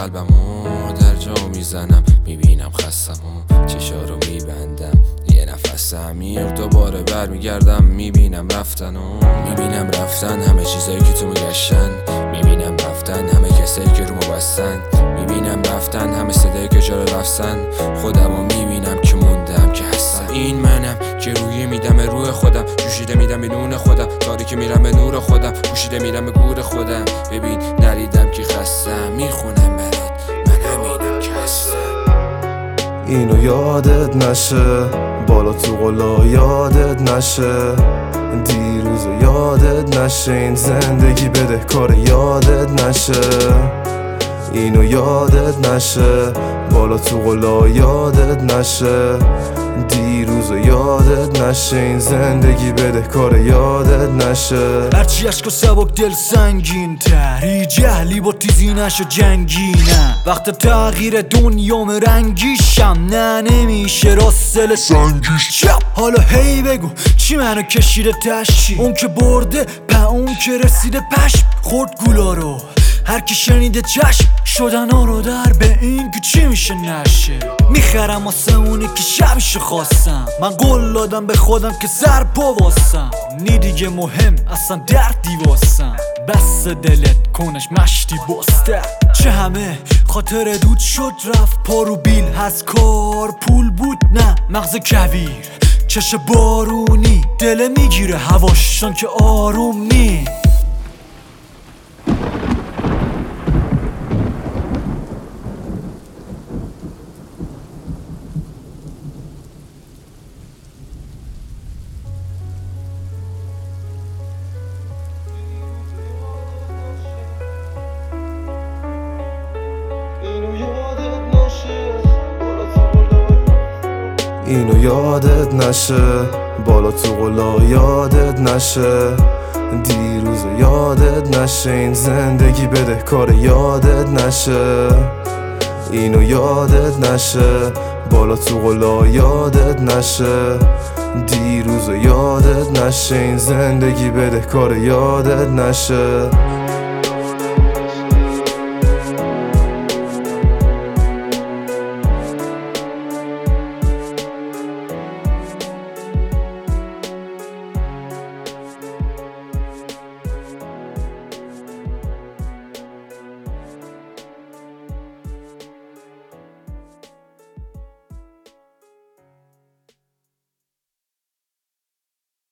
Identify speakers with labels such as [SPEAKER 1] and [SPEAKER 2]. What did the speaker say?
[SPEAKER 1] قلبمو در جا میزنم، میبینم خستمو چشا رو میبندم، یه نفس عمیق دوباره برمیگردم، میبینم رفتن همه چیزایی که تو میگشتن، میبینم رفتن همه کسایی که رو بستن، میبینم رفتن همه صدایی که جا رفتن، خودمو میبینم که موندم که هستم. این منم که روی میدم به روح خودم، جوشیده میدم به نون خودم، تاریکی میرم به نور خودم، پوشیده میرم به گور خودم. ببین نریدم که خستم، میخونم برات من همینم که هستم.
[SPEAKER 2] اینو یادت نشه، بالا تو قلا یادت نشه، دیروز یادت نشه، این زندگی بدهکار یادت نشه. اینو یادت نشه، بالا تو قلا یادت نشه، دیروز یادت نشه، این زندگی بدهکار یادت نشه.
[SPEAKER 3] هرچی عشق و سبک دل سنگین تری، جهلی با تیزی نشو جنگینه، وقت تغییر دنیام رنگیشم، نه نمیشه راستل سنگیش چپ. حالا هی بگو چی منو کشیده تشی، اون که برده به اون که رسیده پشم، خورد گولا رو هر کی شنیده چشم شدن رو در به این که چی میشه نشه. میخرم واسه اونی که شبش خواستم، من قول دادم به خودم که سر پا واسم، نی دیگه مهم اصلا دردی واسم، بس دلت کنش مشتی بسته. چه همه خاطر دود شد رفت، پارو بیل هست کار پول بود نه مغز کویر، چش بارونی دل میگیره هواشان که آروم نی.
[SPEAKER 2] اینو یادت نشه، بالا تو قلا یادت نشه، دیروز یادت نشه، این زندگی بدهکار یادت نشه. اینو یادت نشه، بالا تو قلا یادت نشه، دیروز یادت نشه، این زندگی بدهکار یادت نشه.